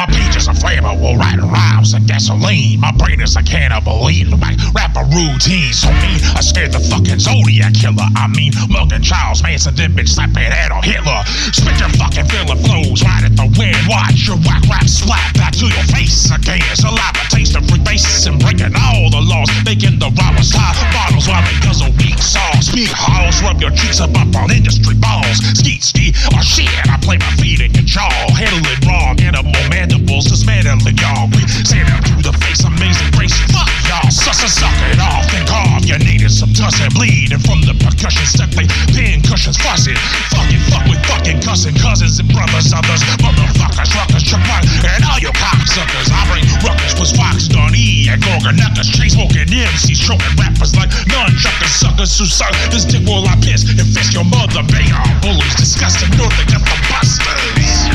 My page is a flammable, writing rhymes like gasoline. My brain is a cannibal, eating like rapper routines. So mean, I scared the fucking Zodiac killer. I mean, mugging Charles Manson, then bitch slapping head on Hitler. Spit your fucking filler flows right at the wind. Watch your whack rap splat back to your face again. Saliva taste of free bases and breaking all the laws. Making the rawest high bottles while they guzzle weak sauce. Big halls, rub your cheeks up on industry balls. Ski, or shit, I play my feet in your jaw. Handle it wrong, animal mandibles, dismantling y'all. We stand out to the face, amazing grace. Fuck y'all, suck it off and carve. You needed some tuss and bleed. And from the percussion stuck like pin cushions fussing. Fuck with fucking cussing cousins and brothers, others. Motherfuckers, ruckers, chuck my, and all your cocksuckers. I bring ruckus, was Fox, Donnie, and Gorgon Knuckers. Chain smoking MCs, choking rappers like nunchuckers, suckers who suck this dick while I piss and fist your mother. Bang on bullies, disgusting, north they got the busters.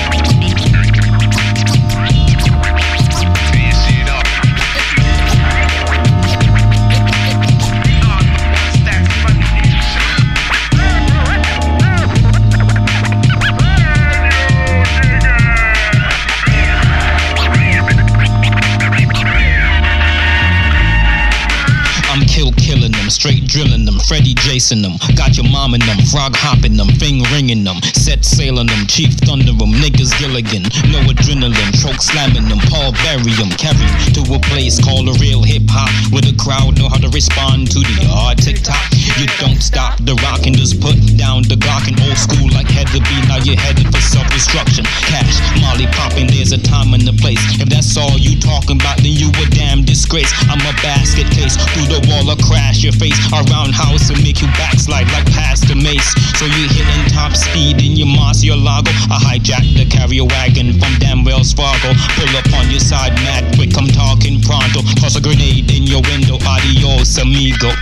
Straight drilling them, Freddy Jason them, got your mom in them, frog hopping them, finger ringing them, set sailing them, Chief Thunder them, niggas Gilligan, no adrenaline, choke slamming them, Paul bury them, carry to a place called a real hip hop, where the crowd know how to respond to the hard tick-tock. You don't stop the rockin', just put down the Glock in old school like had to be. Now you're headed for self-destruction. Cash, Molly popping, there's a time and a place. If that's all you talking about, then you a damn disgrace. I'm a basket case, through the wall or crash your face. A roundhouse and make you backslide like Pastor Mace. So you hitting top speed in your Murcielago. I hijack the carrier wagon from damn Wells Fargo. Pull up on your side, mad quick, I'm talking pronto. Toss a grenade in your window, adios amigo.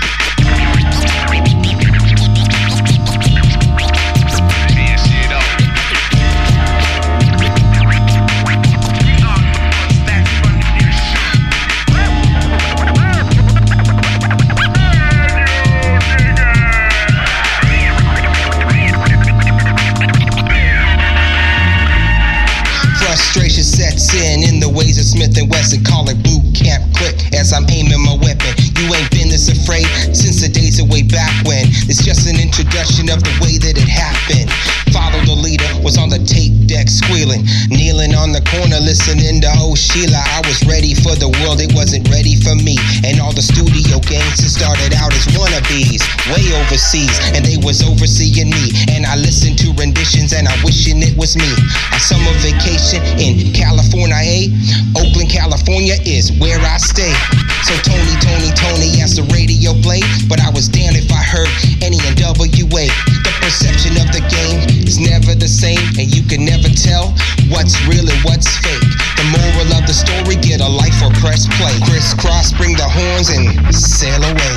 Frustration sets in the ways of Smith & Wesson. Call it boot camp click as I'm aiming my weapon. You ain't been this afraid since the days of way back when. It's just an introduction of the way that it happened. Follow the leader, was on the tape deck squealing, kneeling on the corner listening to Oh Sheila. I was ready for the world, it wasn't ready for me. And all the studio gangsters started out as wannabes, way overseas, and they was overseeing me. And I listened to renditions and I wishing it was me. A summer vacation in California, Oakland, California is where I stay. So Tony, as the radio played, but I was damned if I heard any NWA. The perception of the game is never the same, and you can never tell what's real and what's fake. The moral of the story, get a life or press play. Crisscross, bring the horns and sail away.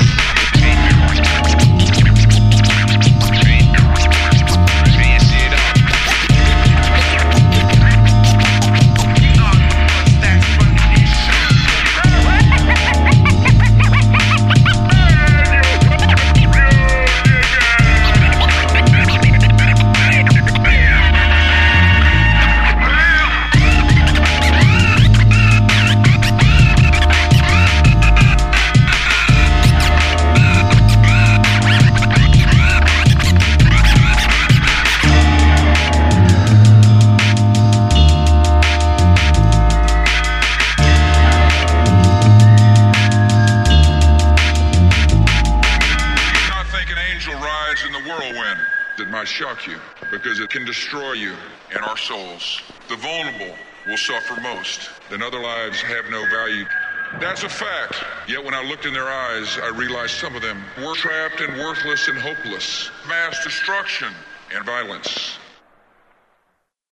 It might shock you because it can destroy you and our souls. The vulnerable will suffer most, then other lives have no value. That's a fact. Yet when I looked in their eyes, I realized some of them were trapped and worthless and hopeless. Mass destruction and violence.